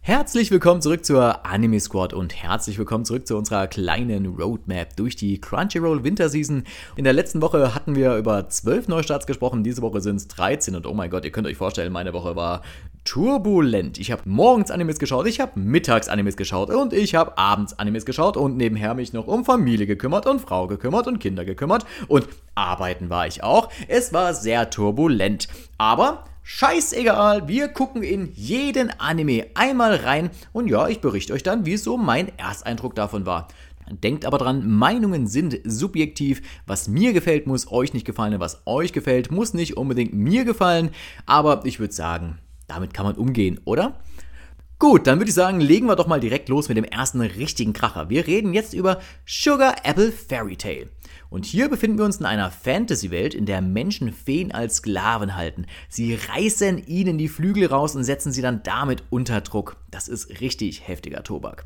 Herzlich willkommen zurück zur Anime Squad und herzlich willkommen zurück zu unserer kleinen Roadmap durch die Crunchyroll Winterseason. In der letzten Woche hatten wir über 12 Neustarts gesprochen, diese Woche sind es 13 und oh mein Gott, ihr könnt euch vorstellen, meine Woche war turbulent. Ich habe morgens Animes geschaut, ich habe mittags Animes geschaut und ich habe abends Animes geschaut und nebenher mich noch um Familie gekümmert und Frau gekümmert und Kinder gekümmert und arbeiten war ich auch. Es war sehr turbulent, aber scheißegal, wir gucken in jeden Anime einmal rein und ja, ich berichte euch dann, wie so mein Ersteindruck davon war. Denkt aber dran, Meinungen sind subjektiv. Was mir gefällt, muss euch nicht gefallen. Was euch gefällt, muss nicht unbedingt mir gefallen. Aber ich würde sagen, damit kann man umgehen, oder? Gut, dann würde ich sagen, legen wir doch mal direkt los mit dem ersten richtigen Kracher. Wir reden jetzt über Sugar Apple Fairy Tail. Und hier befinden wir uns in einer Fantasy-Welt, in der Menschen Feen als Sklaven halten. Sie reißen ihnen die Flügel raus und setzen sie dann damit unter Druck. Das ist richtig heftiger Tobak.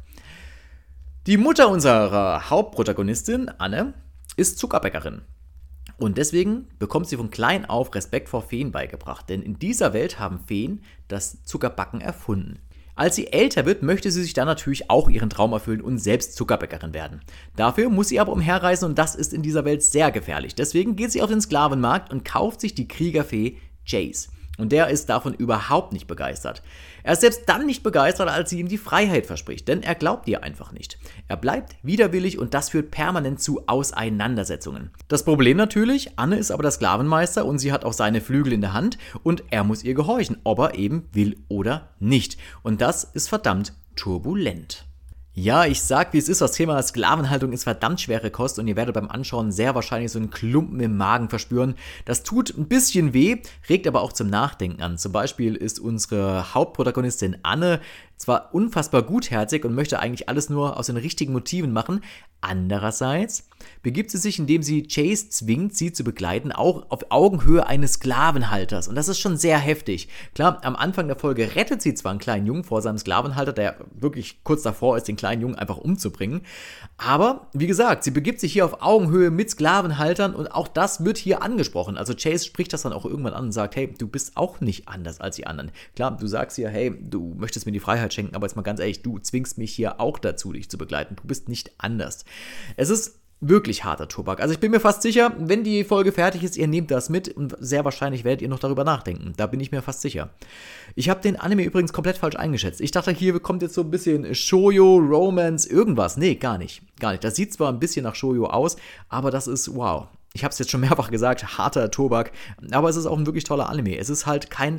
Die Mutter unserer Hauptprotagonistin, Anne, ist Zuckerbäckerin. Und deswegen bekommt sie von klein auf Respekt vor Feen beigebracht. Denn in dieser Welt haben Feen das Zuckerbacken erfunden. Als sie älter wird, möchte sie sich dann natürlich auch ihren Traum erfüllen und selbst Zuckerbäckerin werden. Dafür muss sie aber umherreisen und das ist in dieser Welt sehr gefährlich. Deswegen geht sie auf den Sklavenmarkt und kauft sich die Kriegerfee Jace. Und der ist davon überhaupt nicht begeistert. Er ist selbst dann nicht begeistert, als sie ihm die Freiheit verspricht, denn er glaubt ihr einfach nicht. Er bleibt widerwillig und das führt permanent zu Auseinandersetzungen. Das Problem natürlich, Anne ist aber der Sklavenmeister und sie hat auch seine Flügel in der Hand und er muss ihr gehorchen, ob er eben will oder nicht. Und das ist verdammt turbulent. Ja, ich sag, wie es ist, das Thema Sklavenhaltung ist verdammt schwere Kost und ihr werdet beim Anschauen sehr wahrscheinlich so einen Klumpen im Magen verspüren. Das tut ein bisschen weh, regt aber auch zum Nachdenken an. Zum Beispiel ist unsere Hauptprotagonistin Anne zwar unfassbar gutherzig und möchte eigentlich alles nur aus den richtigen Motiven machen, andererseits begibt sie sich, indem sie Jace zwingt, sie zu begleiten, auch auf Augenhöhe eines Sklavenhalters. Und das ist schon sehr heftig. Klar, am Anfang der Folge rettet sie zwar einen kleinen Jungen vor seinem Sklavenhalter, der wirklich kurz davor ist, den kleinen Jungen einfach umzubringen. Aber, wie gesagt, sie begibt sich hier auf Augenhöhe mit Sklavenhaltern und auch das wird hier angesprochen. Also Jace spricht das dann auch irgendwann an und sagt, hey, du bist auch nicht anders als die anderen. Klar, du sagst ja, hey, du möchtest mir die Freiheit schenken, aber jetzt mal ganz ehrlich, du zwingst mich hier auch dazu, dich zu begleiten. Du bist nicht anders. Es ist wirklich harter Tobak. Also ich bin mir fast sicher, wenn die Folge fertig ist, ihr nehmt das mit und sehr wahrscheinlich werdet ihr noch darüber nachdenken. Da bin ich mir fast sicher. Ich habe den Anime übrigens komplett falsch eingeschätzt. Ich dachte, hier kommt jetzt so ein bisschen Shoujo, Romance, irgendwas. Nee, gar nicht. Gar nicht. Das sieht zwar ein bisschen nach Shoujo aus, aber das ist, wow. Ich habe es jetzt schon mehrfach gesagt, harter Tobak. Aber es ist auch ein wirklich toller Anime. Es ist halt kein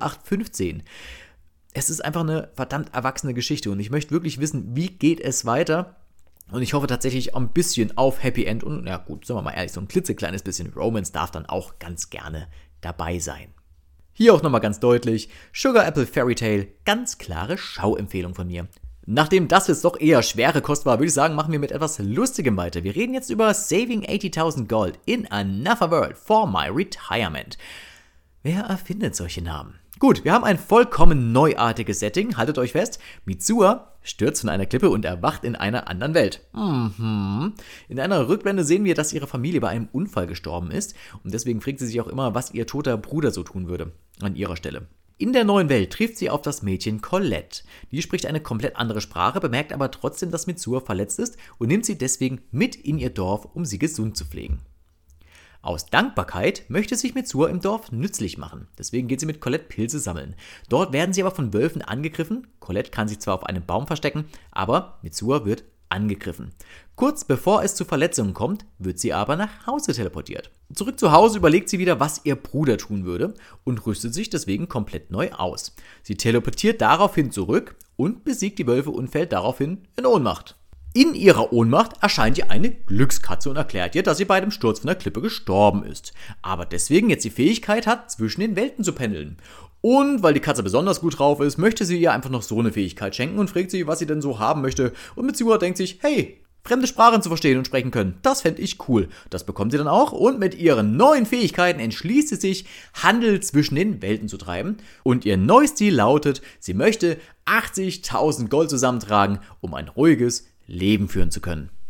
0815. Es ist einfach eine verdammt erwachsene Geschichte und ich möchte wirklich wissen, wie geht es weiter? Und ich hoffe tatsächlich ein bisschen auf Happy End und, ja gut, sagen wir mal ehrlich, so ein klitzekleines bisschen Romance darf dann auch ganz gerne dabei sein. Hier auch nochmal ganz deutlich, Sugar Apple Fairy Tail, ganz klare Schauempfehlung von mir. Nachdem das jetzt doch eher schwere Kost war, würde ich sagen, machen wir mit etwas Lustigem weiter. Wir reden jetzt über Saving 80.000 Gold in Another World for My Retirement. Wer erfindet solche Namen? Gut, wir haben ein vollkommen neuartiges Setting, haltet euch fest. Mitsuha stürzt von einer Klippe und erwacht in einer anderen Welt. In einer Rückblende sehen wir, dass ihre Familie bei einem Unfall gestorben ist und deswegen fragt sie sich auch immer, was ihr toter Bruder so tun würde an ihrer Stelle. In der neuen Welt trifft sie auf das Mädchen Colette. Die spricht eine komplett andere Sprache, bemerkt aber trotzdem, dass Mitsuha verletzt ist und nimmt sie deswegen mit in ihr Dorf, um sie gesund zu pflegen. Aus Dankbarkeit möchte sich Mitsuha im Dorf nützlich machen. Deswegen geht sie mit Colette Pilze sammeln. Dort werden sie aber von Wölfen angegriffen. Colette kann sich zwar auf einem Baum verstecken, aber Mitsuha wird angegriffen. Kurz bevor es zu Verletzungen kommt, wird sie aber nach Hause teleportiert. Zurück zu Hause überlegt sie wieder, was ihr Bruder tun würde und rüstet sich deswegen komplett neu aus. Sie teleportiert daraufhin zurück und besiegt die Wölfe und fällt daraufhin in Ohnmacht. In ihrer Ohnmacht erscheint ihr eine Glückskatze und erklärt ihr, dass sie bei dem Sturz von der Klippe gestorben ist. Aber deswegen jetzt die Fähigkeit hat, zwischen den Welten zu pendeln. Und weil die Katze besonders gut drauf ist, möchte sie ihr einfach noch so eine Fähigkeit schenken und fragt sie, was sie denn so haben möchte. Und Mitsuha denkt sich, hey, fremde Sprachen zu verstehen und sprechen können, das fände ich cool. Das bekommt sie dann auch und mit ihren neuen Fähigkeiten entschließt sie sich, Handel zwischen den Welten zu treiben. Und ihr neues Ziel lautet, sie möchte 80.000 Gold zusammentragen, um ein ruhiges Leben führen zu können.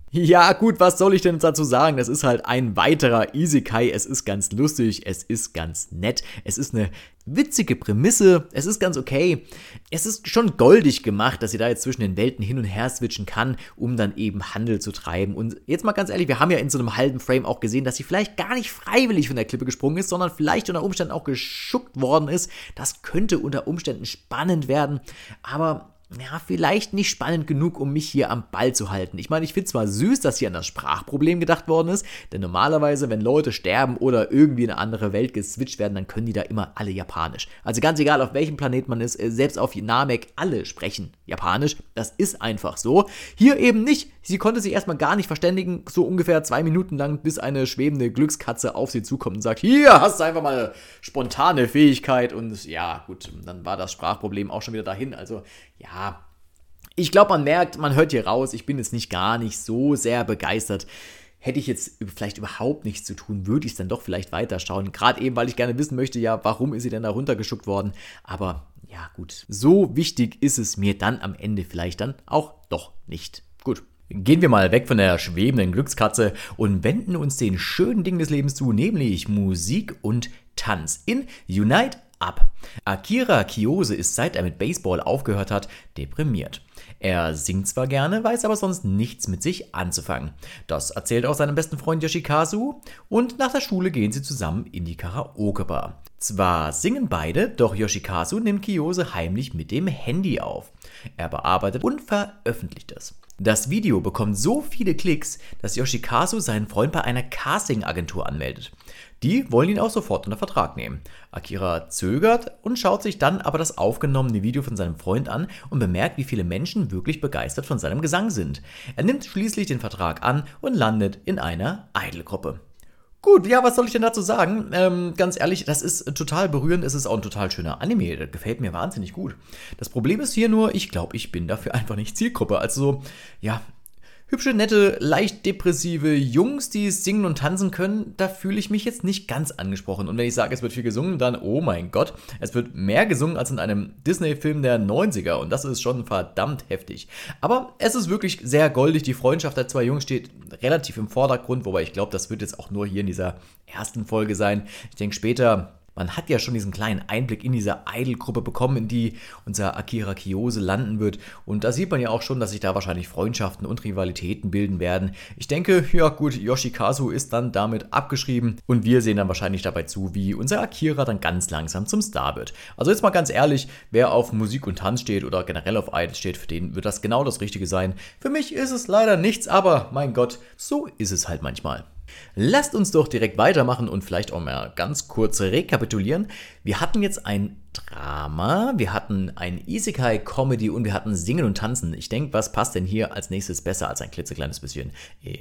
Ja, gut, was soll ich denn dazu sagen? Das ist halt ein weiterer Isekai. Es ist ganz lustig, es ist ganz nett, es ist eine witzige Prämisse, es ist ganz okay. Es ist schon goldig gemacht, dass sie da jetzt zwischen den Welten hin und her switchen kann, um dann eben Handel zu treiben. Und jetzt mal ganz ehrlich, wir haben ja in so einem halben Frame auch gesehen, dass sie vielleicht gar nicht freiwillig von der Klippe gesprungen ist, sondern vielleicht unter Umständen auch geschuckt worden ist. Das könnte unter Umständen spannend werden, aber ja, vielleicht nicht spannend genug, um mich hier am Ball zu halten. Ich meine, ich finde zwar süß, dass hier an das Sprachproblem gedacht worden ist, denn normalerweise, wenn Leute sterben oder irgendwie in eine andere Welt geswitcht werden, dann können die da immer alle Japanisch. Also ganz egal, auf welchem Planet man ist, selbst auf Namek, alle sprechen Japanisch. Das ist einfach so. Hier eben nicht. Sie konnte sich erstmal gar nicht verständigen, so ungefähr 2 Minuten lang, bis eine schwebende Glückskatze auf sie zukommt und sagt, hier hast du einfach mal eine spontane Fähigkeit. Und ja, gut, dann war das Sprachproblem auch schon wieder dahin. Also ja, ich glaube, man hört hier raus, ich bin jetzt gar nicht so sehr begeistert. Hätte ich jetzt vielleicht überhaupt nichts zu tun, würde ich es dann doch vielleicht weiterschauen. Gerade eben, weil ich gerne wissen möchte, ja, warum ist sie denn da runtergeschuckt worden? Aber ja, gut, so wichtig ist es mir dann am Ende vielleicht dann auch doch nicht. Gut. Gehen wir mal weg von der schwebenden Glückskatze und wenden uns den schönen Dingen des Lebens zu, nämlich Musik und Tanz in Unite Up. Akira Kiyose ist, seit er mit Baseball aufgehört hat, deprimiert. Er singt zwar gerne, weiß aber sonst nichts mit sich anzufangen. Das erzählt auch seinem besten Freund Yoshikazu und nach der Schule gehen sie zusammen in die Karaoke-Bar. Zwar singen beide, doch Yoshikazu nimmt Kiyose heimlich mit dem Handy auf. Er bearbeitet und veröffentlicht es. Das Video bekommt so viele Klicks, dass Yoshikazu seinen Freund bei einer Casting-Agentur anmeldet. Die wollen ihn auch sofort unter Vertrag nehmen. Akira zögert und schaut sich dann aber das aufgenommene Video von seinem Freund an und bemerkt, wie viele Menschen wirklich begeistert von seinem Gesang sind. Er nimmt schließlich den Vertrag an und landet in einer Idol-Gruppe. Gut, ja, was soll ich denn dazu sagen? Ganz ehrlich, das ist total berührend, es ist auch ein total schöner Anime, der gefällt mir wahnsinnig gut. Das Problem ist hier nur, ich glaube, ich bin dafür einfach nicht Zielgruppe. Also, ja, hübsche, nette, leicht depressive Jungs, die singen und tanzen können, da fühle ich mich jetzt nicht ganz angesprochen. Und wenn ich sage, es wird viel gesungen, dann, oh mein Gott, es wird mehr gesungen als in einem Disney-Film der 90er und das ist schon verdammt heftig. Aber es ist wirklich sehr goldig, die Freundschaft der zwei Jungs steht relativ im Vordergrund, wobei ich glaube, das wird jetzt auch nur hier in dieser ersten Folge sein. Ich denke später... Man hat ja schon diesen kleinen Einblick in diese Idol-Gruppe bekommen, in die unser Akira Kiyose landen wird. Und da sieht man ja auch schon, dass sich da wahrscheinlich Freundschaften und Rivalitäten bilden werden. Ich denke, ja gut, Yoshikazu ist dann damit abgeschrieben und wir sehen dann wahrscheinlich dabei zu, wie unser Akira dann ganz langsam zum Star wird. Also jetzt mal ganz ehrlich, wer auf Musik und Tanz steht oder generell auf Idols steht, für den wird das genau das Richtige sein. Für mich ist es leider nichts, aber mein Gott, so ist es halt manchmal. Lasst uns doch direkt weitermachen und vielleicht auch mal ganz kurz rekapitulieren. Wir hatten jetzt ein Drama, wir hatten ein Isekai-Comedy und wir hatten Singen und Tanzen. Ich denke, was passt denn hier als nächstes besser als ein klitzekleines bisschen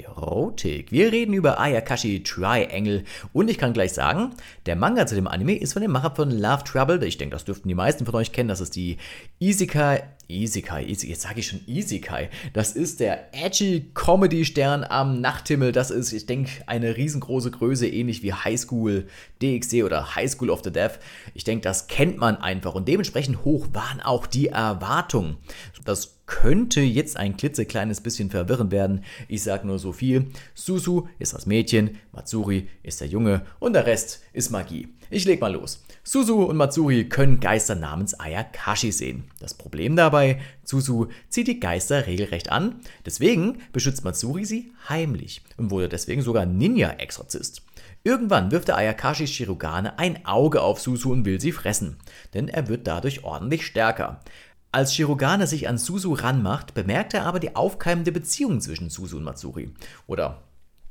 Erotik? Wir reden über Ayakashi Triangle und ich kann gleich sagen, der Manga zu dem Anime ist von dem Macher von Love Trouble. Ich denke, das dürften die meisten von euch kennen. Das ist die Isekai, jetzt sage ich schon Isekai. Das ist der edgy Comedy-Stern am Nachthimmel. Das ist, ich denke, eine riesengroße Größe, ähnlich wie High School DxD oder High School of the Deaf. Ich denke, das kennt man einfach und dementsprechend hoch waren auch die Erwartungen. Das könnte jetzt ein klitzekleines bisschen verwirrend werden. Ich sage nur so viel. Suzu ist das Mädchen, Matsuri ist der Junge und der Rest ist Magie. Ich leg mal los. Suzu und Matsuri können Geister namens Ayakashi sehen. Das Problem dabei, Suzu zieht die Geister regelrecht an, deswegen beschützt Matsuri sie heimlich und wurde deswegen sogar Ninja-Exorzist. Irgendwann wirft der Ayakashi Shirogane ein Auge auf Suzu und will sie fressen, denn er wird dadurch ordentlich stärker. Als Shirogane sich an Suzu ranmacht, bemerkt er aber die aufkeimende Beziehung zwischen Suzu und Matsuri. Oder,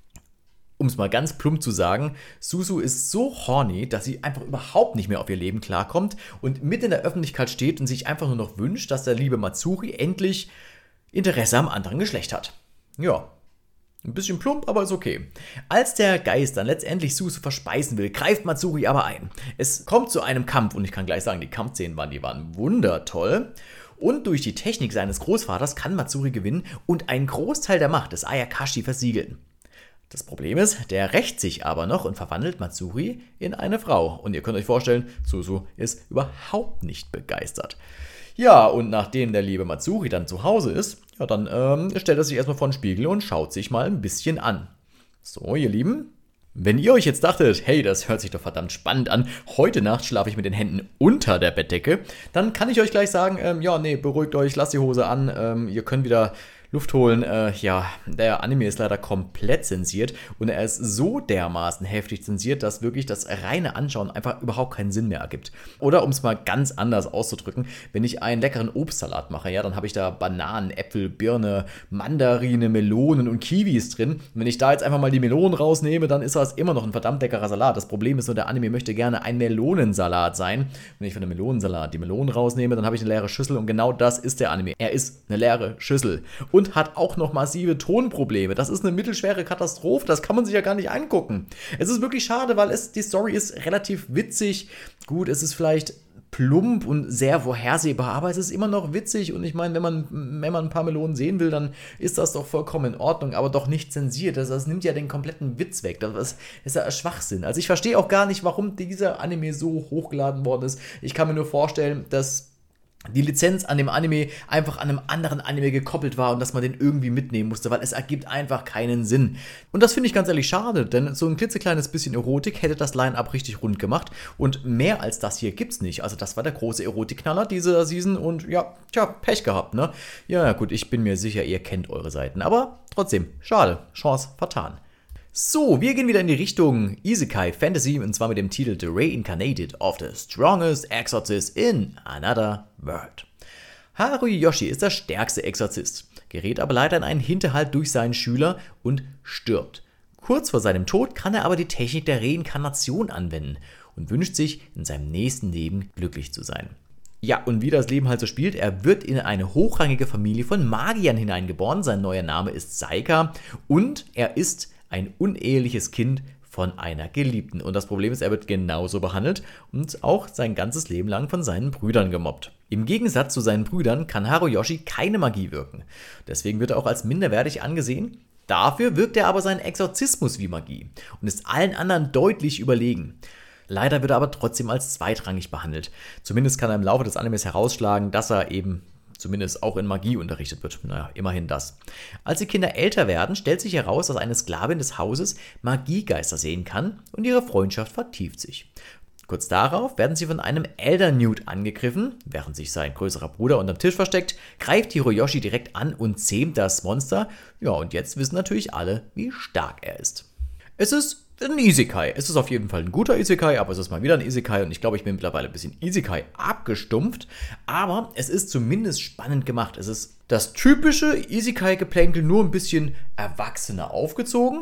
um es mal ganz plump zu sagen, Suzu ist so horny, dass sie einfach überhaupt nicht mehr auf ihr Leben klarkommt und mit in der Öffentlichkeit steht und sich einfach nur noch wünscht, dass der liebe Matsuri endlich Interesse am anderen Geschlecht hat. Ja. Ein bisschen plump, aber ist okay. Als der Geist dann letztendlich Suzu verspeisen will, greift Matsuri aber ein. Es kommt zu einem Kampf und ich kann gleich sagen, die Kampfszenen waren wundertoll. Und durch die Technik seines Großvaters kann Matsuri gewinnen und einen Großteil der Macht des Ayakashi versiegeln. Das Problem ist, der rächt sich aber noch und verwandelt Matsuri in eine Frau. Und ihr könnt euch vorstellen, Suzu ist überhaupt nicht begeistert. Ja, und nachdem der liebe Matsuri dann zu Hause ist, ja, dann stellt er sich erstmal vor den Spiegel und schaut sich mal ein bisschen an. So, ihr Lieben, wenn ihr euch jetzt dachtet, hey, das hört sich doch verdammt spannend an, heute Nacht schlafe ich mit den Händen unter der Bettdecke, dann kann ich euch gleich sagen, ja, nee, beruhigt euch, lasst die Hose an, ihr könnt wieder Luft holen. Ja, der Anime ist leider komplett zensiert und er ist so dermaßen heftig zensiert, dass wirklich das reine Anschauen einfach überhaupt keinen Sinn mehr ergibt. Oder um es mal ganz anders auszudrücken, wenn ich einen leckeren Obstsalat mache, ja, dann habe ich da Bananen, Äpfel, Birne, Mandarine, Melonen und Kiwis drin. Und wenn ich da jetzt einfach mal die Melonen rausnehme, dann ist das immer noch ein verdammt leckerer Salat. Das Problem ist nur, der Anime möchte gerne ein Melonensalat sein. Wenn ich von dem Melonensalat die Melonen rausnehme, dann habe ich eine leere Schüssel und genau das ist der Anime. Er ist eine leere Schüssel. Und hat auch noch massive Tonprobleme. Das ist eine mittelschwere Katastrophe, das kann man sich ja gar nicht angucken. Es ist wirklich schade, weil die Story ist relativ witzig. Gut, es ist vielleicht plump und sehr vorhersehbar, aber es ist immer noch witzig und ich meine, wenn man ein paar Melonen sehen will, dann ist das doch vollkommen in Ordnung, aber doch nicht zensiert. Das nimmt ja den kompletten Witz weg. Das ist ja Schwachsinn. Also ich verstehe auch gar nicht, warum dieser Anime so hochgeladen worden ist. Ich kann mir nur vorstellen, dass die Lizenz an dem Anime einfach an einem anderen Anime gekoppelt war und dass man den irgendwie mitnehmen musste, weil es ergibt einfach keinen Sinn. Und das finde ich ganz ehrlich schade, denn so ein klitzekleines bisschen Erotik hätte das Line-Up richtig rund gemacht und mehr als das hier gibt's nicht. Also das war der große Erotikknaller dieser Season und ja, tja, Pech gehabt, ne? Ja gut, ich bin mir sicher, ihr kennt eure Seiten, aber trotzdem, schade, Chance vertan. So, wir gehen wieder in die Richtung Isekai Fantasy und zwar mit dem Titel The Reincarnated of the Strongest Exorcist in Another World. Haruyoshi ist der stärkste Exorzist, gerät aber leider in einen Hinterhalt durch seinen Schüler und stirbt. Kurz vor seinem Tod kann er aber die Technik der Reinkarnation anwenden und wünscht sich, in seinem nächsten Leben glücklich zu sein. Ja, und wie das Leben halt so spielt, er wird in eine hochrangige Familie von Magiern hineingeboren, sein neuer Name ist Saika und er ist ein uneheliches Kind von einer Geliebten. Und das Problem ist, er wird genauso behandelt und auch sein ganzes Leben lang von seinen Brüdern gemobbt. Im Gegensatz zu seinen Brüdern kann Haruyoshi keine Magie wirken. Deswegen wird er auch als minderwertig angesehen. Dafür wirkt er aber seinen Exorzismus wie Magie und ist allen anderen deutlich überlegen. Leider wird er aber trotzdem als zweitrangig behandelt. Zumindest kann er im Laufe des Animes herausschlagen, dass er eben zumindest auch in Magie unterrichtet wird. Naja, immerhin das. Als die Kinder älter werden, stellt sich heraus, dass eine Sklavin des Hauses Magiegeister sehen kann und ihre Freundschaft vertieft sich. Kurz darauf werden sie von einem Elder Newt angegriffen. Während sich sein größerer Bruder unterm Tisch versteckt, greift Hiroyoshi direkt an und zähmt das Monster. Ja, und jetzt wissen natürlich alle, wie stark er ist. Es ist ein Isekai. Es ist auf jeden Fall ein guter Isekai, aber es ist mal wieder ein Isekai und ich glaube, ich bin mittlerweile ein bisschen Isekai abgestumpft, aber es ist zumindest spannend gemacht. Es ist das typische Isekai-Geplänkel, nur ein bisschen erwachsener aufgezogen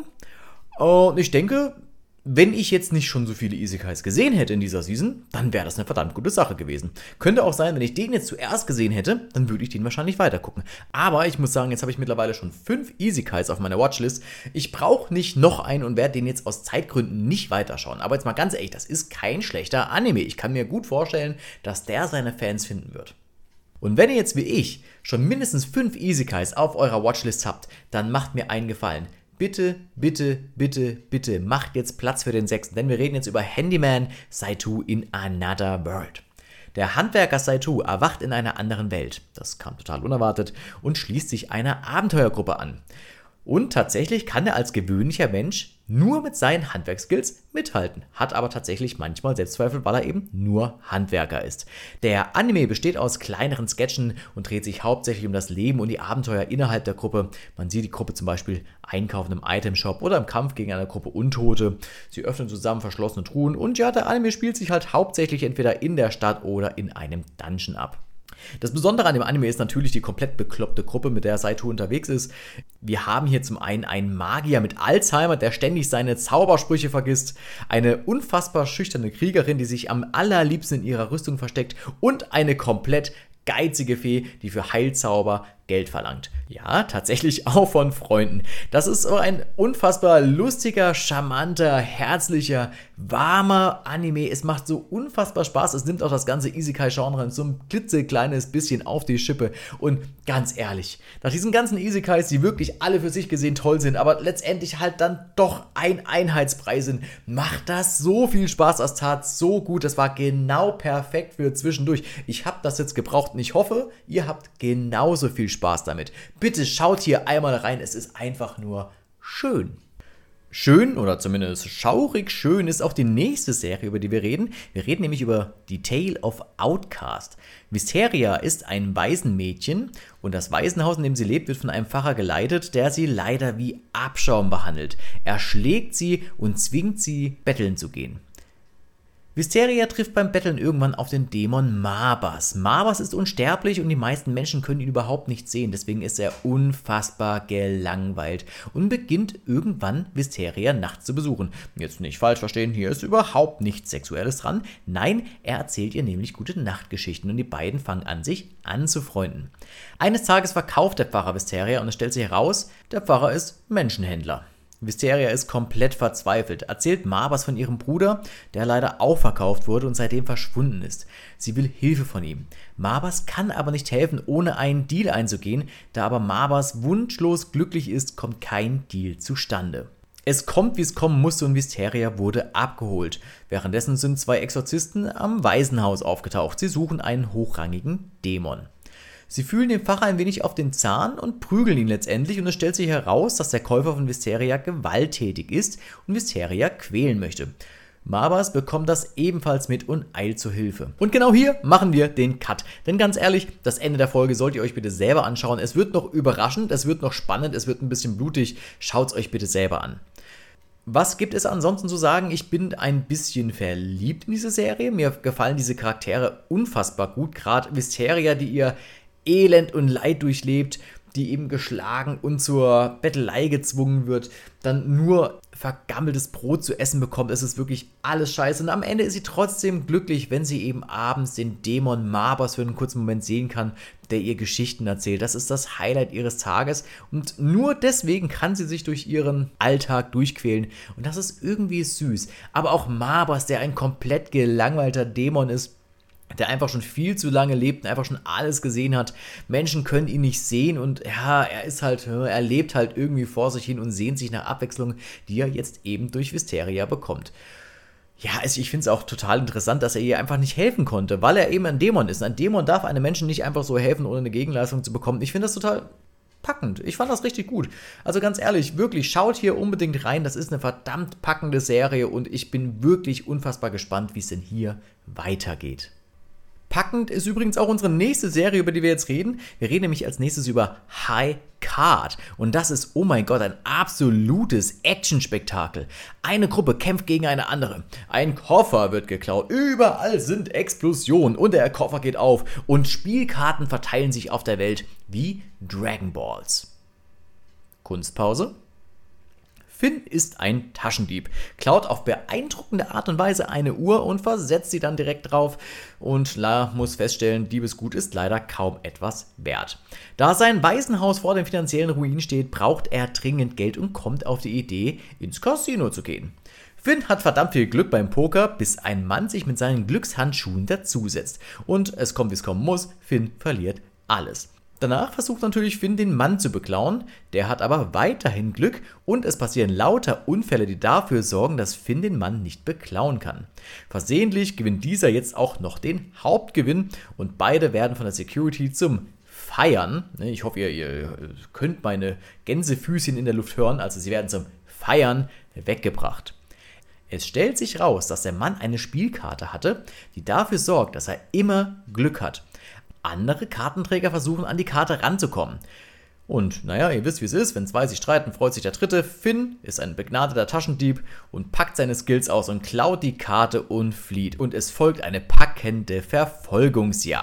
und ich denke, wenn ich jetzt nicht schon so viele Isekais gesehen hätte in dieser Season, dann wäre das eine verdammt gute Sache gewesen. Könnte auch sein, wenn ich den jetzt zuerst gesehen hätte, dann würde ich den wahrscheinlich weitergucken. Aber ich muss sagen, jetzt habe ich mittlerweile schon 5 Isekais auf meiner Watchlist. Ich brauche nicht noch einen und werde den jetzt aus Zeitgründen nicht weiterschauen. Aber jetzt mal ganz ehrlich, das ist kein schlechter Anime. Ich kann mir gut vorstellen, dass der seine Fans finden wird. Und wenn ihr jetzt wie ich schon mindestens 5 Isekais auf eurer Watchlist habt, dann macht mir einen Gefallen. Bitte, bitte, bitte, bitte macht jetzt Platz für den 6. Denn wir reden jetzt über Handyman Saito in Another World. Der Handwerker Saito erwacht in einer anderen Welt. Das kam total unerwartet und schließt sich einer Abenteuergruppe an. Und tatsächlich kann er als gewöhnlicher Mensch nur mit seinen Handwerkskills mithalten, hat aber tatsächlich manchmal Selbstzweifel, weil er eben nur Handwerker ist. Der Anime besteht aus kleineren Sketchen und dreht sich hauptsächlich um das Leben und die Abenteuer innerhalb der Gruppe. Man sieht die Gruppe zum Beispiel einkaufen im Itemshop oder im Kampf gegen eine Gruppe Untote. Sie öffnen zusammen verschlossene Truhen und ja, der Anime spielt sich halt hauptsächlich entweder in der Stadt oder in einem Dungeon ab. Das Besondere an dem Anime ist natürlich die komplett bekloppte Gruppe, mit der Saito unterwegs ist. Wir haben hier zum einen einen Magier mit Alzheimer, der ständig seine Zaubersprüche vergisst, eine unfassbar schüchterne Kriegerin, die sich am allerliebsten in ihrer Rüstung versteckt und eine komplett geizige Fee, die für Heilzauber Geld verlangt. Ja, tatsächlich auch von Freunden. Das ist so ein unfassbar lustiger, charmanter, herzlicher, warmer Anime. Es macht so unfassbar Spaß. Es nimmt auch das ganze Isekai-Genre so ein klitzekleines bisschen auf die Schippe. Und ganz ehrlich, nach diesen ganzen Isekais, die wirklich alle für sich gesehen toll sind, aber letztendlich halt dann doch ein Einheitsbrei sind, macht das so viel Spaß. Das tat so gut. Das war genau perfekt für zwischendurch. Ich habe das jetzt gebraucht und ich hoffe, ihr habt genauso viel Spaß damit. Bitte schaut hier einmal rein, es ist einfach nur schön. Schön, oder zumindest schaurig schön, ist auch die nächste Serie, über die wir reden. Wir reden nämlich über The Tale of Outcast. Wisteria ist ein Waisenmädchen und das Waisenhaus, in dem sie lebt, wird von einem Pfarrer geleitet, der sie leider wie Abschaum behandelt. Er schlägt sie und zwingt sie, betteln zu gehen. Wisteria trifft beim Betteln irgendwann auf den Dämon Mabas. Mabas ist unsterblich und die meisten Menschen können ihn überhaupt nicht sehen, deswegen ist er unfassbar gelangweilt und beginnt irgendwann Wisteria nachts zu besuchen. Jetzt nicht falsch verstehen, hier ist überhaupt nichts Sexuelles dran. Nein, er erzählt ihr nämlich gute Nachtgeschichten und die beiden fangen an, sich anzufreunden. Eines Tages verkauft der Pfarrer Wisteria und es stellt sich heraus, der Pfarrer ist Menschenhändler. Wisteria ist komplett verzweifelt, erzählt Mabas von ihrem Bruder, der leider auch verkauft wurde und seitdem verschwunden ist. Sie will Hilfe von ihm. Mabas kann aber nicht helfen, ohne einen Deal einzugehen. Da aber Mabas wunschlos glücklich ist, kommt kein Deal zustande. Es kommt, wie es kommen musste und Wisteria wurde abgeholt. Währenddessen sind 2 Exorzisten am Waisenhaus aufgetaucht. Sie suchen einen hochrangigen Dämon. Sie fühlen den Pfarrer ein wenig auf den Zahn und prügeln ihn letztendlich und es stellt sich heraus, dass der Käufer von Wisteria gewalttätig ist und Wisteria quälen möchte. Mabas bekommt das ebenfalls mit und eilt zur Hilfe. Und genau hier machen wir den Cut. Denn ganz ehrlich, das Ende der Folge sollt ihr euch bitte selber anschauen. Es wird noch überraschend, es wird noch spannend, es wird ein bisschen blutig. Schaut es euch bitte selber an. Was gibt es ansonsten zu sagen? Ich bin ein bisschen verliebt in diese Serie. Mir gefallen diese Charaktere unfassbar gut. Gerade Wisteria, die ihr Elend und Leid durchlebt, die eben geschlagen und zur Bettelei gezwungen wird, dann nur vergammeltes Brot zu essen bekommt. Es ist wirklich alles scheiße. Und am Ende ist sie trotzdem glücklich, wenn sie eben abends den Dämon Mabas für einen kurzen Moment sehen kann, der ihr Geschichten erzählt. Das ist das Highlight ihres Tages. Und nur deswegen kann sie sich durch ihren Alltag durchquälen. Und das ist irgendwie süß. Aber auch Mabas, der ein komplett gelangweilter Dämon ist, der einfach schon viel zu lange lebt und einfach schon alles gesehen hat. Menschen können ihn nicht sehen und ja, er lebt halt irgendwie vor sich hin und sehnt sich nach Abwechslung, die er jetzt eben durch Wisteria bekommt. Ja, ich finde es auch total interessant, dass er ihr einfach nicht helfen konnte, weil er eben ein Dämon ist. Ein Dämon darf einem Menschen nicht einfach so helfen, ohne eine Gegenleistung zu bekommen. Ich finde das total packend. Ich fand das richtig gut. Also ganz ehrlich, wirklich, schaut hier unbedingt rein. Das ist eine verdammt packende Serie und ich bin wirklich unfassbar gespannt, wie es denn hier weitergeht. Packend ist übrigens auch unsere nächste Serie, über die wir jetzt reden. Wir reden nämlich als nächstes über High Card. Und das ist, oh mein Gott, ein absolutes Action-Spektakel. Eine Gruppe kämpft gegen eine andere. Ein Koffer wird geklaut. Überall sind Explosionen. Und der Koffer geht auf. Und Spielkarten verteilen sich auf der Welt wie Dragon Balls. Kunstpause. Finn ist ein Taschendieb, klaut auf beeindruckende Art und Weise eine Uhr und versetzt sie dann direkt drauf und La muss feststellen, Diebesgut ist leider kaum etwas wert. Da sein Waisenhaus vor dem finanziellen Ruin steht, braucht er dringend Geld und kommt auf die Idee, ins Casino zu gehen. Finn hat verdammt viel Glück beim Poker, bis ein Mann sich mit seinen Glückshandschuhen dazusetzt. Und es kommt, wie es kommen muss, Finn verliert alles. Danach versucht natürlich Finn, den Mann zu beklauen, der hat aber weiterhin Glück und es passieren lauter Unfälle, die dafür sorgen, dass Finn den Mann nicht beklauen kann. Versehentlich gewinnt dieser jetzt auch noch den Hauptgewinn und beide werden von der Security zum Feiern, ich hoffe, ihr könnt meine Gänsefüßchen in der Luft hören, also sie werden zum Feiern weggebracht. Es stellt sich raus, dass der Mann eine Spielkarte hatte, die dafür sorgt, dass er immer Glück hat. Andere Kartenträger versuchen, an die Karte ranzukommen. Und naja, ihr wisst, wie es ist, wenn 2 sich streiten, freut sich der dritte. Finn ist ein begnadeter Taschendieb und packt seine Skills aus und klaut die Karte und flieht. Und es folgt eine packende Verfolgungsjagd.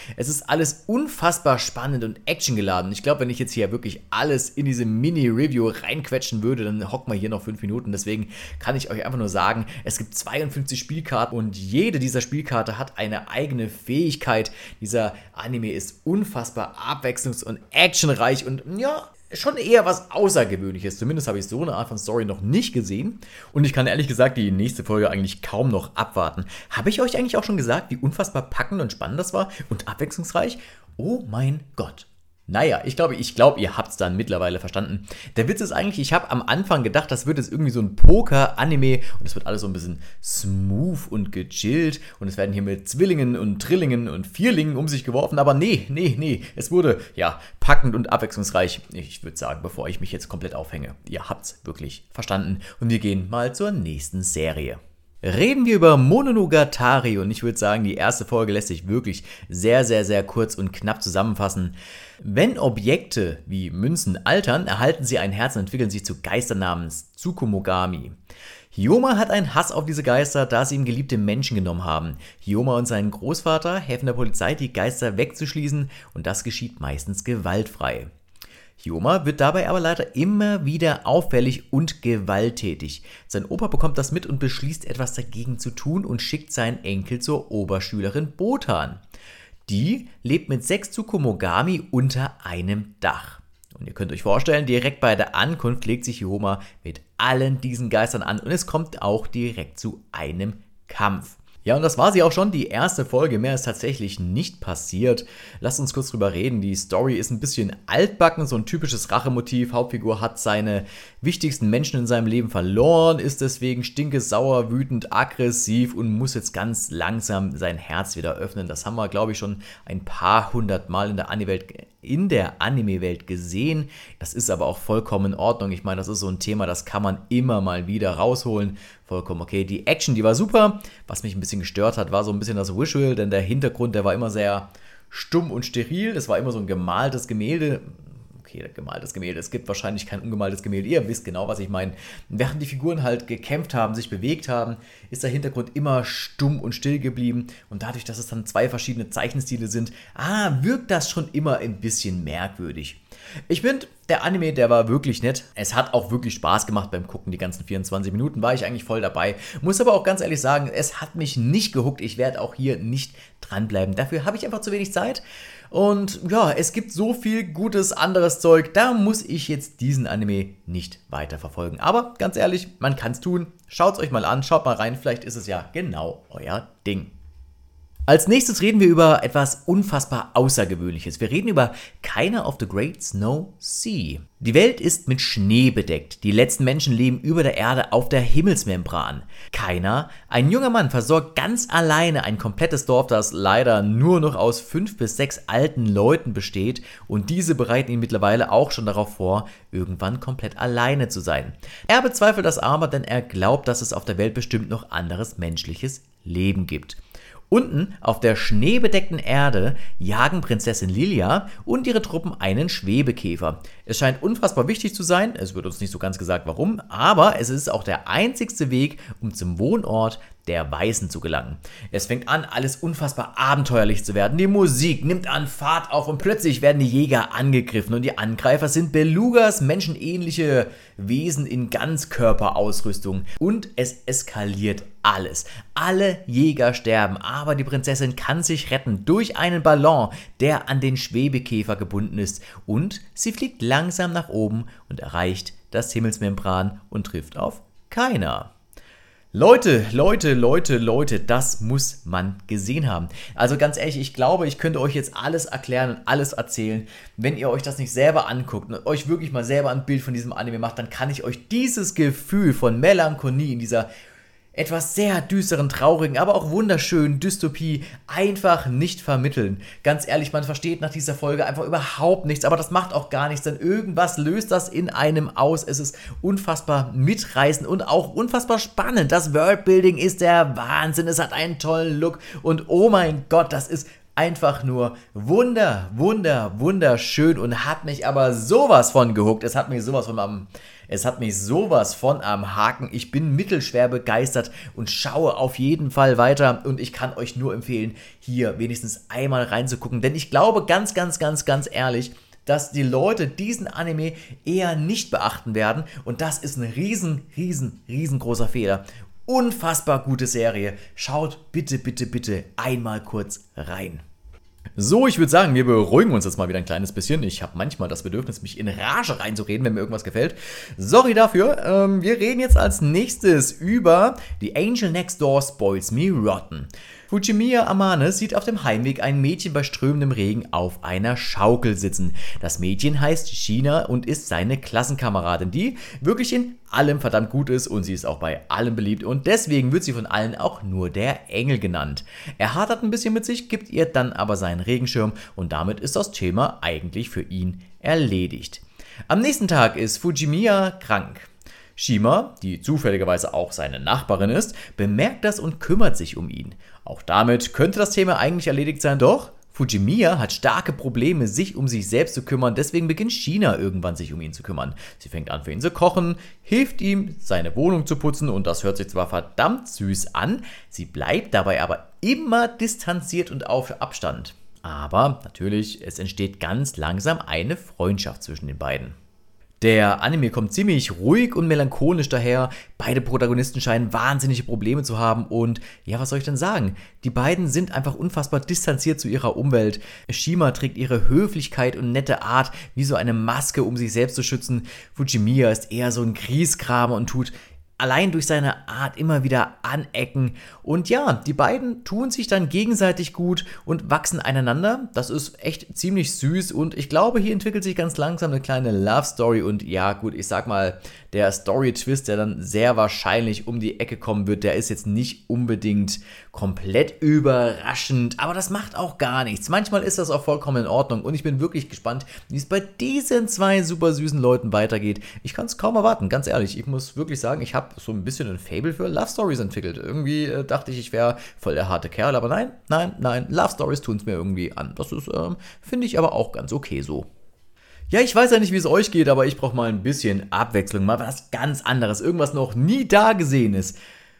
Es ist alles unfassbar spannend und actiongeladen. Ich glaube, wenn ich jetzt hier wirklich alles in diese Mini-Review reinquetschen würde, dann hocken wir hier noch 5 Minuten. Deswegen kann ich euch einfach nur sagen, es gibt 52 Spielkarten und jede dieser Spielkarte hat eine eigene Fähigkeit. Dieser Anime ist unfassbar abwechslungs- und actionreich und ja, schon eher was Außergewöhnliches. Zumindest habe ich so eine Art von Story noch nicht gesehen. Und ich kann ehrlich gesagt die nächste Folge eigentlich kaum noch abwarten. Habe ich euch eigentlich auch schon gesagt, wie unfassbar packend und spannend das war und abwechslungsreich? Oh mein Gott. Naja, ich glaube, ihr habt es dann mittlerweile verstanden. Der Witz ist eigentlich, ich habe am Anfang gedacht, das wird jetzt irgendwie so ein Poker-Anime und es wird alles so ein bisschen smooth und gechillt und es werden hier mit Zwillingen und Trillingen und Vierlingen um sich geworfen, aber nee, es wurde, ja, packend und abwechslungsreich. Ich würde sagen, bevor ich mich jetzt komplett aufhänge, ihr habt es wirklich verstanden und wir gehen mal zur nächsten Serie. Reden wir über Mononogatari und ich würde sagen, die erste Folge lässt sich wirklich sehr, sehr, sehr kurz und knapp zusammenfassen. Wenn Objekte wie Münzen altern, erhalten sie ein Herz und entwickeln sich zu Geistern namens Tsukumogami. Hyoma hat einen Hass auf diese Geister, da sie ihm geliebte Menschen genommen haben. Hyoma und sein Großvater helfen der Polizei, die Geister wegzuschließen und das geschieht meistens gewaltfrei. Hyoma wird dabei aber leider immer wieder auffällig und gewalttätig. Sein Opa bekommt das mit und beschließt, etwas dagegen zu tun und schickt seinen Enkel zur Oberschülerin Botan. Die lebt mit 6 Tsukumogami unter einem Dach. Und ihr könnt euch vorstellen, direkt bei der Ankunft legt sich Hyoma mit allen diesen Geistern an und es kommt auch direkt zu einem Kampf. Ja, und das war sie auch schon, die erste Folge. Mehr ist tatsächlich nicht passiert. Lasst uns kurz drüber reden. Die Story ist ein bisschen altbacken, so ein typisches Rachemotiv. Hauptfigur hat seine wichtigsten Menschen in seinem Leben verloren, ist deswegen stinkesauer, wütend, aggressiv und muss jetzt ganz langsam sein Herz wieder öffnen. Das haben wir, glaube ich, schon ein paar hundert Mal in der Anime-Welt gesehen. Das ist aber auch vollkommen in Ordnung. Ich meine, das ist so ein Thema, das kann man immer mal wieder rausholen. Vollkommen okay. Die Action, die war super. Was mich ein bisschen gestört hat, war so ein bisschen das Visual, denn der Hintergrund, der war immer sehr stumm und steril. Das war immer so ein gemaltes Gemälde. Okay, gemaltes Gemälde. Es gibt wahrscheinlich kein ungemaltes Gemälde. Ihr wisst genau, was ich meine. Während die Figuren halt gekämpft haben, sich bewegt haben, ist der Hintergrund immer stumm und still geblieben. Und dadurch, dass es dann 2 verschiedene Zeichenstile sind, wirkt das schon immer ein bisschen merkwürdig. Ich finde, der Anime, der war wirklich nett. Es hat auch wirklich Spaß gemacht beim Gucken. Die ganzen 24 Minuten war ich eigentlich voll dabei. Muss aber auch ganz ehrlich sagen, es hat mich nicht gehuckt. Ich werde auch hier nicht dranbleiben. Dafür habe ich einfach zu wenig Zeit. Und ja, es gibt so viel gutes anderes Zeug. Da muss ich jetzt diesen Anime nicht weiter verfolgen. Aber ganz ehrlich, man kann es tun. Schaut es euch mal an, schaut mal rein. Vielleicht ist es ja genau euer Ding. Als nächstes reden wir über etwas unfassbar Außergewöhnliches. Wir reden über Keiner of the Great Snow Sea. Die Welt ist mit Schnee bedeckt. Die letzten Menschen leben über der Erde auf der Himmelsmembran. Keiner, ein junger Mann, versorgt ganz alleine ein komplettes Dorf, das leider nur noch aus 5 bis 6 alten Leuten besteht und diese bereiten ihn mittlerweile auch schon darauf vor, irgendwann komplett alleine zu sein. Er bezweifelt das aber, denn er glaubt, dass es auf der Welt bestimmt noch anderes menschliches Leben gibt. Unten auf der schneebedeckten Erde jagen Prinzessin Lilia und ihre Truppen einen Schwebekäfer. Es scheint unfassbar wichtig zu sein, es wird uns nicht so ganz gesagt warum, aber es ist auch der einzigste Weg, um zum Wohnort der Weißen zu gelangen. Es fängt an, alles unfassbar abenteuerlich zu werden. Die Musik nimmt an Fahrt auf und plötzlich werden die Jäger angegriffen und die Angreifer sind Belugas, menschenähnliche Wesen in Ganzkörperausrüstung und es eskaliert alles. Alle Jäger sterben, aber die Prinzessin kann sich retten durch einen Ballon, der an den Schwebekäfer gebunden ist und sie fliegt langsam nach oben und erreicht das Himmelsmembran und trifft auf keiner. Leute, das muss man gesehen haben. Also ganz ehrlich, ich glaube, ich könnte euch jetzt alles erklären und alles erzählen. Wenn ihr euch das nicht selber anguckt und euch wirklich mal selber ein Bild von diesem Anime macht, dann kann ich euch dieses Gefühl von Melancholie in dieser etwas sehr düsteren, traurigen, aber auch wunderschönen Dystopie einfach nicht vermitteln. Ganz ehrlich, man versteht nach dieser Folge einfach überhaupt nichts, aber das macht auch gar nichts, denn irgendwas löst das in einem aus. Es ist unfassbar mitreißend und auch unfassbar spannend. Das Worldbuilding ist der Wahnsinn, es hat einen tollen Look und oh mein Gott, das ist Einfach nur wunderschön und hat mich aber sowas von gehuckt. Es hat mich sowas von am Haken. Ich bin mittelschwer begeistert und schaue auf jeden Fall weiter. Und ich kann euch nur empfehlen, hier wenigstens einmal reinzugucken. Denn ich glaube ganz ehrlich, dass die Leute diesen Anime eher nicht beachten werden. Und das ist ein riesengroßer Fehler. Unfassbar gute Serie. Schaut bitte einmal kurz rein. So, ich würde sagen, wir beruhigen uns jetzt mal wieder ein kleines bisschen. Ich habe manchmal das Bedürfnis, mich in Rage reinzureden, wenn mir irgendwas gefällt. Sorry dafür. Wir reden jetzt als nächstes über The Angel Next Door Spoils Me Rotten. Fujimiya Amane sieht auf dem Heimweg ein Mädchen bei strömendem Regen auf einer Schaukel sitzen. Das Mädchen heißt Shina und ist seine Klassenkameradin, die wirklich in allem verdammt gut ist und sie ist auch bei allem beliebt und deswegen wird sie von allen auch nur der Engel genannt. Er hadert ein bisschen mit sich, gibt ihr dann aber seinen Regenschirm und damit ist das Thema eigentlich für ihn erledigt. Am nächsten Tag ist Fujimiya krank. Shima, die zufälligerweise auch seine Nachbarin ist, bemerkt das und kümmert sich um ihn. Auch damit könnte das Thema eigentlich erledigt sein, doch Fujimiya hat starke Probleme, sich um sich selbst zu kümmern, deswegen beginnt Shina irgendwann sich um ihn zu kümmern. Sie fängt an für ihn zu kochen, hilft ihm, seine Wohnung zu putzen und das hört sich zwar verdammt süß an, sie bleibt dabei aber immer distanziert und auf Abstand. Aber natürlich, es entsteht ganz langsam eine Freundschaft zwischen den beiden. Der Anime kommt ziemlich ruhig und melancholisch daher, beide Protagonisten scheinen wahnsinnige Probleme zu haben und ja, was soll ich denn sagen? Die beiden sind einfach unfassbar distanziert zu ihrer Umwelt. Shima trägt ihre Höflichkeit und nette Art wie so eine Maske, um sich selbst zu schützen. Fujimiya ist eher so ein Griesgraber und tut allein durch seine Art immer wieder anecken. Und ja, die beiden tun sich dann gegenseitig gut und wachsen einander. Das ist echt ziemlich süß und ich glaube, hier entwickelt sich ganz langsam eine kleine Love Story und ja, gut, ich sag mal, der Story-Twist, der dann sehr wahrscheinlich um die Ecke kommen wird, der ist jetzt nicht unbedingt komplett überraschend, aber das macht auch gar nichts. Manchmal ist das auch vollkommen in Ordnung und ich bin wirklich gespannt, wie es bei diesen zwei super süßen Leuten weitergeht. Ich kann es kaum erwarten, ganz ehrlich. Ich muss wirklich sagen, ich habe so ein bisschen ein Faible für Love Stories entwickelt. Irgendwie dachte ich wäre voll der harte Kerl, aber nein, Love Stories tun es mir irgendwie an. Das ist, finde ich aber auch ganz okay so. Ja, ich weiß ja nicht, wie es euch geht, aber ich brauche mal ein bisschen Abwechslung, mal was ganz anderes, irgendwas noch nie da gesehen ist.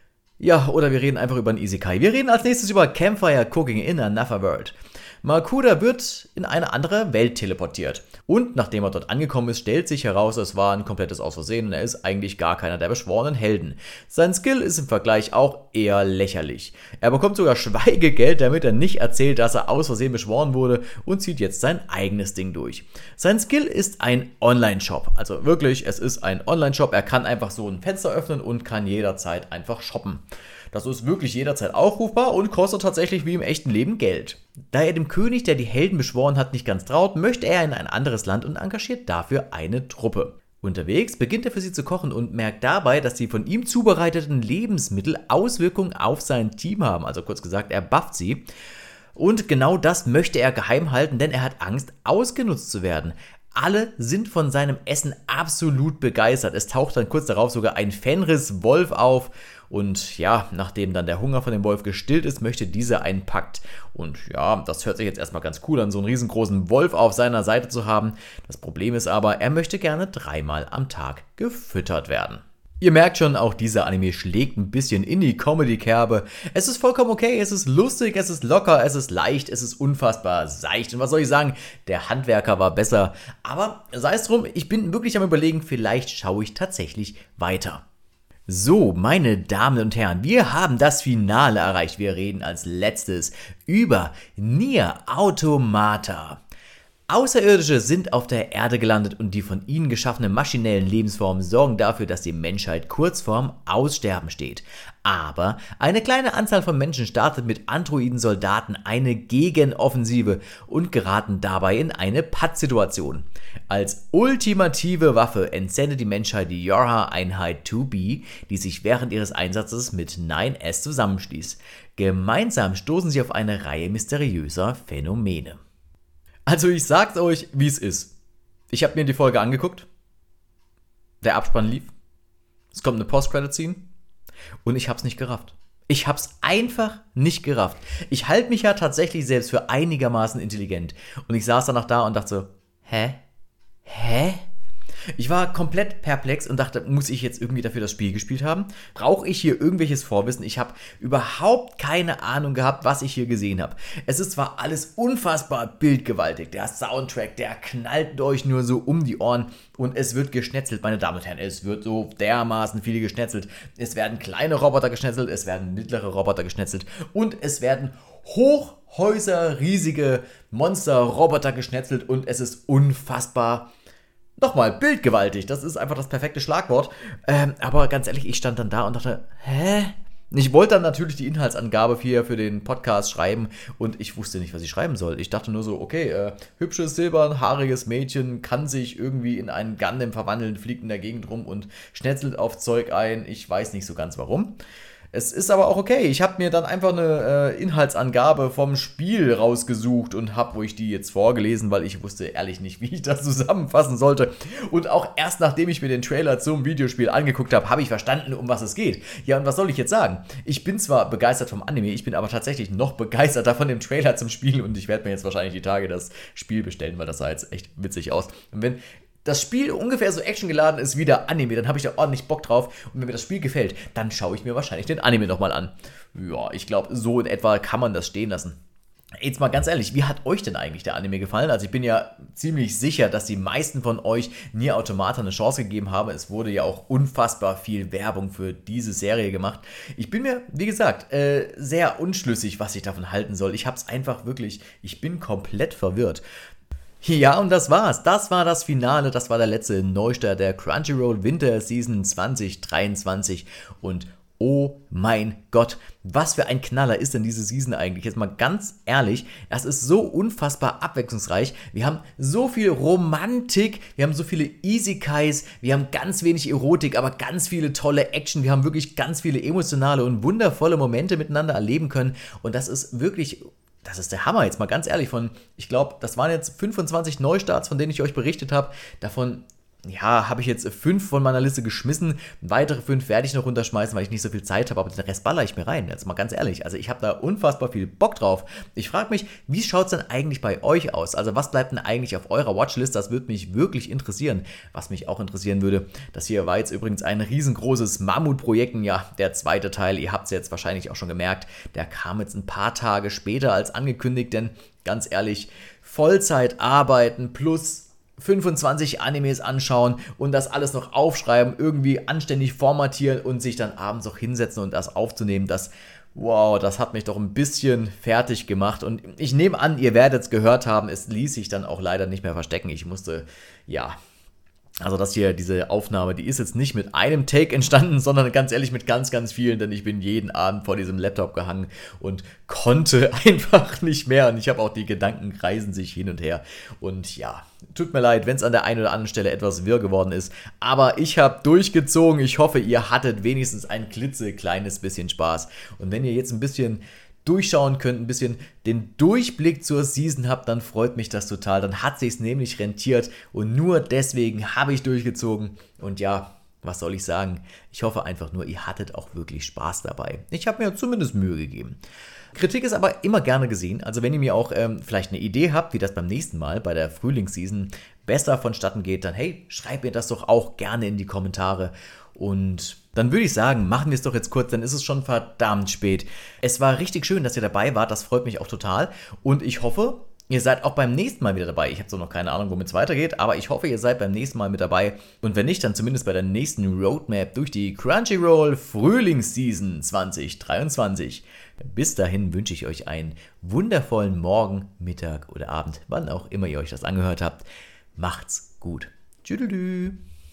Ja, oder wir reden einfach über ein Isekai. Wir reden als nächstes über Campfire Cooking in Another World. Makuda wird in eine andere Welt teleportiert. Und nachdem er dort angekommen ist, stellt sich heraus, es war ein komplettes Ausversehen und er ist eigentlich gar keiner der beschworenen Helden. Sein Skill ist im Vergleich auch eher lächerlich. Er bekommt sogar Schweigegeld, damit er nicht erzählt, dass er aus Versehen beschworen wurde und zieht jetzt sein eigenes Ding durch. Sein Skill ist ein Online-Shop. Also wirklich, es ist ein Online-Shop. Er kann einfach so ein Fenster öffnen und kann jederzeit einfach shoppen. Das ist wirklich jederzeit aufrufbar und kostet tatsächlich wie im echten Leben Geld. Da er dem König, der die Helden beschworen hat, nicht ganz traut, möchte er in ein anderes Land und engagiert dafür eine Truppe. Unterwegs beginnt er für sie zu kochen und merkt dabei, dass die von ihm zubereiteten Lebensmittel Auswirkungen auf sein Team haben. Also kurz gesagt, er bufft sie. Und genau das möchte er geheim halten, denn er hat Angst, ausgenutzt zu werden. Alle sind von seinem Essen absolut begeistert. Es taucht dann kurz darauf sogar ein Fenris-Wolf auf. Und ja, nachdem dann der Hunger von dem Wolf gestillt ist, möchte dieser einen Pakt. Und ja, das hört sich jetzt erstmal ganz cool an, so einen riesengroßen Wolf auf seiner Seite zu haben. Das Problem ist aber, er möchte gerne 3-mal am Tag gefüttert werden. Ihr merkt schon, auch dieser Anime schlägt ein bisschen in die Comedy-Kerbe. Es ist vollkommen okay, es ist lustig, es ist locker, es ist leicht, es ist unfassbar seicht. Und was soll ich sagen, der Handwerker war besser. Aber sei es drum, ich bin wirklich am Überlegen, vielleicht schaue ich tatsächlich weiter. So, meine Damen und Herren, wir haben das Finale erreicht. Wir reden als letztes über Nier Automata. Außerirdische sind auf der Erde gelandet und die von ihnen geschaffenen maschinellen Lebensformen sorgen dafür, dass die Menschheit kurz vorm Aussterben steht. Aber eine kleine Anzahl von Menschen startet mit Androiden-Soldaten eine Gegenoffensive und geraten dabei in eine Pattsituation. Als ultimative Waffe entsendet die Menschheit die Yorha-Einheit 2B, die sich während ihres Einsatzes mit 9S zusammenschließt. Gemeinsam stoßen sie auf eine Reihe mysteriöser Phänomene. Also ich sag's euch, wie es ist. Ich habe mir die Folge angeguckt. Der Abspann lief. Es kommt eine Post-Credit-Scene. Und ich hab's nicht gerafft. Ich hab's einfach nicht gerafft. Ich halte mich ja tatsächlich selbst für einigermaßen intelligent. Und ich saß danach da und dachte so, hä? Hä? Ich war komplett perplex und dachte, muss ich jetzt irgendwie dafür das Spiel gespielt haben? Brauche ich hier irgendwelches Vorwissen? Ich habe überhaupt keine Ahnung gehabt, was ich hier gesehen habe. Es ist zwar alles unfassbar bildgewaltig, der Soundtrack, der knallt euch nur so um die Ohren und es wird geschnetzelt, meine Damen und Herren, es wird so dermaßen viel geschnetzelt. Es werden kleine Roboter geschnetzelt, es werden mittlere Roboter geschnetzelt und es werden Hochhäuser, riesige Monster-Roboter geschnetzelt und es ist unfassbar. Nochmal, bildgewaltig, das ist einfach das perfekte Schlagwort. Aber ganz ehrlich, ich stand dann da und dachte, hä? Ich wollte dann natürlich die Inhaltsangabe hier für den Podcast schreiben und ich wusste nicht, was ich schreiben soll. Ich dachte nur so, okay, hübsches, silbernhaariges Mädchen kann sich irgendwie in einen Gundam verwandeln, fliegt in der Gegend rum und schnetzelt auf Zeug ein. Ich weiß nicht so ganz warum. Es ist aber auch okay. Ich habe mir dann einfach eine Inhaltsangabe vom Spiel rausgesucht und habe euch die jetzt vorgelesen, weil ich wusste ehrlich nicht, wie ich das zusammenfassen sollte. Und auch erst nachdem ich mir den Trailer zum Videospiel angeguckt habe, habe ich verstanden, um was es geht. Ja, und was soll ich jetzt sagen? Ich bin zwar begeistert vom Anime, ich bin aber tatsächlich noch begeisterter von dem Trailer zum Spiel und ich werde mir jetzt wahrscheinlich die Tage das Spiel bestellen, weil das sah jetzt echt witzig aus. Und wenn das Spiel ungefähr so actiongeladen ist wie der Anime, dann habe ich da ordentlich Bock drauf. Und wenn mir das Spiel gefällt, dann schaue ich mir wahrscheinlich den Anime nochmal an. Ja, ich glaube, so in etwa kann man das stehen lassen. Jetzt mal ganz ehrlich, wie hat euch denn eigentlich der Anime gefallen? Also ich bin ja ziemlich sicher, dass die meisten von euch Nier Automata eine Chance gegeben haben. Es wurde ja auch unfassbar viel Werbung für diese Serie gemacht. Ich bin mir, wie gesagt, sehr unschlüssig, was ich davon halten soll. Ich habe es einfach wirklich, ich bin komplett verwirrt. Ja, und das war's. Das war das Finale. Das war der letzte Neustart der Crunchyroll Winter Season 2023. Und oh mein Gott, was für ein Knaller ist denn diese Season eigentlich? Jetzt mal ganz ehrlich, das ist so unfassbar abwechslungsreich. Wir haben so viel Romantik, wir haben so viele Isekais, wir haben ganz wenig Erotik, aber ganz viele tolle Action. Wir haben wirklich ganz viele emotionale und wundervolle Momente miteinander erleben können. Und das ist wirklich... Das ist der Hammer, jetzt mal ganz ehrlich, ich glaube, das waren jetzt 25 Neustarts, von denen ich euch berichtet habe. Davon, ja, habe ich jetzt 5 von meiner Liste geschmissen. Weitere 5 werde ich noch runterschmeißen, weil ich nicht so viel Zeit habe, aber den Rest baller ich mir rein. Jetzt mal ganz ehrlich, also ich habe da unfassbar viel Bock drauf. Ich frage mich, wie schaut es denn eigentlich bei euch aus? Also was bleibt denn eigentlich auf eurer Watchlist? Das würde mich wirklich interessieren. Was mich auch interessieren würde, das hier war jetzt übrigens ein riesengroßes Mammutprojekt. Ja, der zweite Teil, ihr habt es jetzt wahrscheinlich auch schon gemerkt, der kam jetzt ein paar Tage später als angekündigt, denn ganz ehrlich, Vollzeit arbeiten plus 25 Animes anschauen und das alles noch aufschreiben, irgendwie anständig formatieren und sich dann abends auch hinsetzen und das aufzunehmen, das hat mich doch ein bisschen fertig gemacht und ich nehme an, ihr werdet es gehört haben, es ließ sich dann auch leider nicht mehr verstecken. Ich musste, also das hier, diese Aufnahme, die ist jetzt nicht mit einem Take entstanden, sondern ganz ehrlich mit ganz, ganz vielen, denn ich bin jeden Abend vor diesem Laptop gehangen und konnte einfach nicht mehr und ich habe auch die Gedanken kreisen sich hin und her und ja, tut mir leid, wenn es an der einen oder anderen Stelle etwas wirr geworden ist, aber ich habe durchgezogen. Ich hoffe, ihr hattet wenigstens ein klitzekleines bisschen Spaß und wenn ihr jetzt ein bisschen durchschauen könnt, ein bisschen den Durchblick zur Season habt, dann freut mich das total. Dann hat sich's nämlich rentiert und nur deswegen habe ich durchgezogen. Und ja, was soll ich sagen? Ich hoffe einfach nur, ihr hattet auch wirklich Spaß dabei. Ich habe mir zumindest Mühe gegeben. Kritik ist aber immer gerne gesehen. Also wenn ihr mir auch vielleicht eine Idee habt, wie das beim nächsten Mal bei der Frühlingsseason besser vonstatten geht, dann hey, schreibt mir das doch auch gerne in die Kommentare. Und dann würde ich sagen, machen wir es doch jetzt kurz, dann ist es schon verdammt spät. Es war richtig schön, dass ihr dabei wart, das freut mich auch total. Und ich hoffe, ihr seid auch beim nächsten Mal wieder dabei. Ich habe so noch keine Ahnung, womit es weitergeht, aber ich hoffe, ihr seid beim nächsten Mal mit dabei. Und wenn nicht, dann zumindest bei der nächsten Roadmap durch die Crunchyroll Frühlingsseason 2023. Bis dahin wünsche ich euch einen wundervollen Morgen, Mittag oder Abend, wann auch immer ihr euch das angehört habt. Macht's gut. Tschüss.